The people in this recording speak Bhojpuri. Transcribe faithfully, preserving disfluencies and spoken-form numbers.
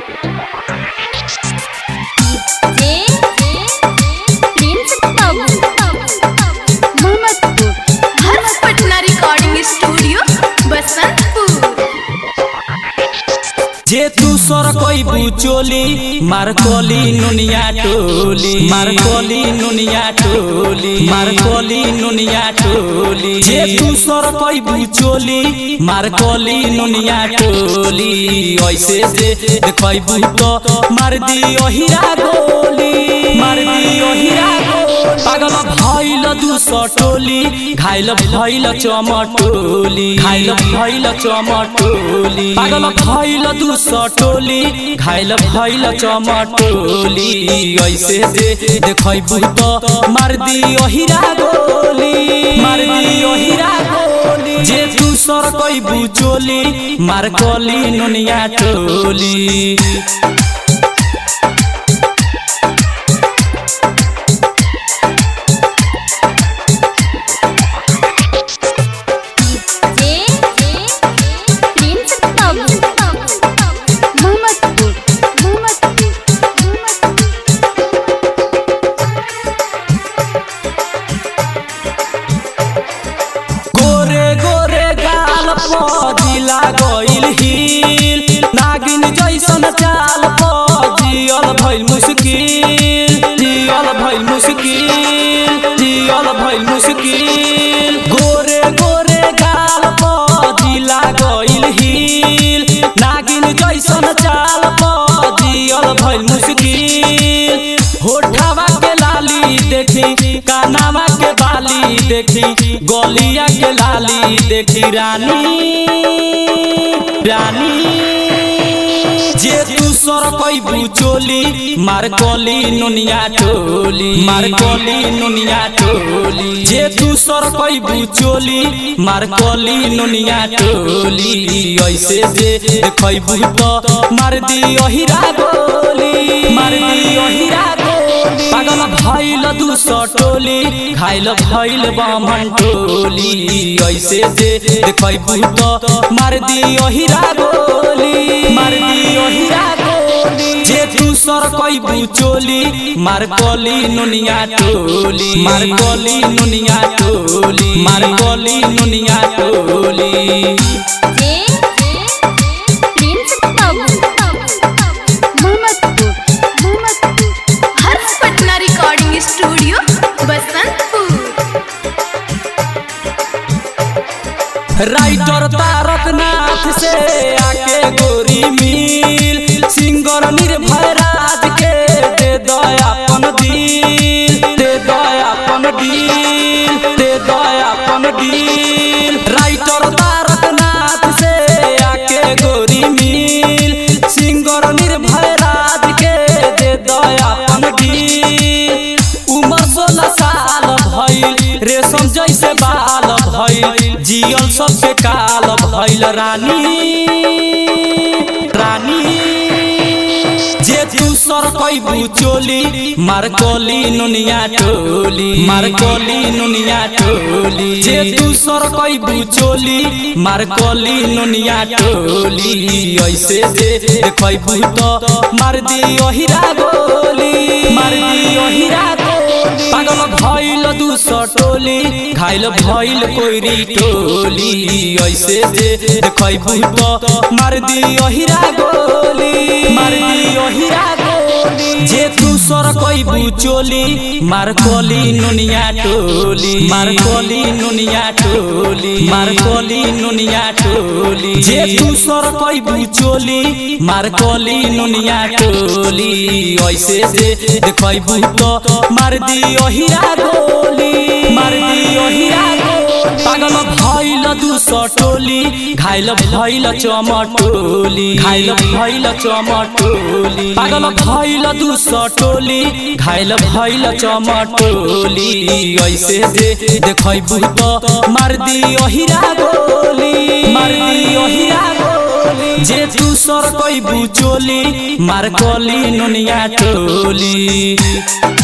जे तू सर कोई बुचोली मार कोली नुनिया टोली मार कोली नुनिया टोली मार कोली नुनिया टोली जे तू सर कोई बुचोली मार कोली नुनिया टोली ऐसे जे देखई बुतो मार दी ओहिरा गोली मार दी ओहिरा पागल भइल दुसो टोली घायल भइल चमटोली घायल भइल चमटोली पागल भइल दुसो टोली घायल भइल चमटोली ऐसे जे देखै बुत मार दी ओहिरा गोली मार दी ओहिरा गोली जे दुसर कोइ बुचोली मार कोली नुनिया टोली जिला गइल हिल नागिन जैसन चाल जियल भइल मुश्किल जियल भइल मुश्किल जियल भइल मुश्किल गोरे गोरे गाल जिला गइल हिल नागिन जैसन चाल जियल भइल मुश्किल होठवा के लाली देखी कानावा के बाली देखी गलिया के लाली देखी रानी रानी जे तू सर कोई बुचोली मार कोली नुनिया टोली मार कोली नुनिया टोली जे तू सर कोई बुचोली मार कोली नुनिया टोली ऐसे जे देखै बुत मार दी ओहिरा गोली मार दी ओहिरा गोली पागल भइल दुसो टोली घायल भइल बामन टोली ऐसे जे देखै बुत मार दी ओहिरा गोली मार दी ओहिरा गोली जे तू सर कोइ बुचोली मार कोली नुनिया टोली मार कोली नुनिया टोली मार कोली नुनिया टोली राइटर तारक नाथ से आके गोरी मिल सिंगर निर्भय राज के दे दयापन दिल दे दयापन दिल दे दयापन दिल राइटर तारक नाथ से आके गोरी मिल सिंगर निर्भय राज के दे दयापन दिल उमर सोलह साल भइल रेशम जैसे बाल भइल जियल सबसे काल भइल रानी रानी जे तू सर कोइ बुचोली मार कोली नुनिया टोली मार कोली नुनिया टोली जे तू सर कोइ बुचोली मार कोली नुनिया टोली ऐसे जे देखै बुत मार दी ओहिरा गोली मार दी ओहिरा पागल भइल दुसो टोली घायल भइल कोइरी टोली ऐसे जे देखै बुत मार दी ओहिरा गोली मार दी ओहिरा गोली जे तू सर कोइ बुचोली मार कोली नुनिया टोली मार कोली नुनिया टोली मार कोली नुनिया टोली जे तू सर कोइ बुचोली मार कोली नुनिया टोली ऐसे जे देखै बुत मार दी ओहिरा गोली मार दी ओहिरा गोली पागल भइल दुसो टोली घायल भइल चमटोली घायल भइल चमटोली पागल भइल दुसो टोली घायल भइल चमटोली ऐसे जे देखै बुत मार दी ओहिरा गोली मार दी ओहिरा गोली जे तू सर कोइ बुचोली मार कोली नुनिया टोली।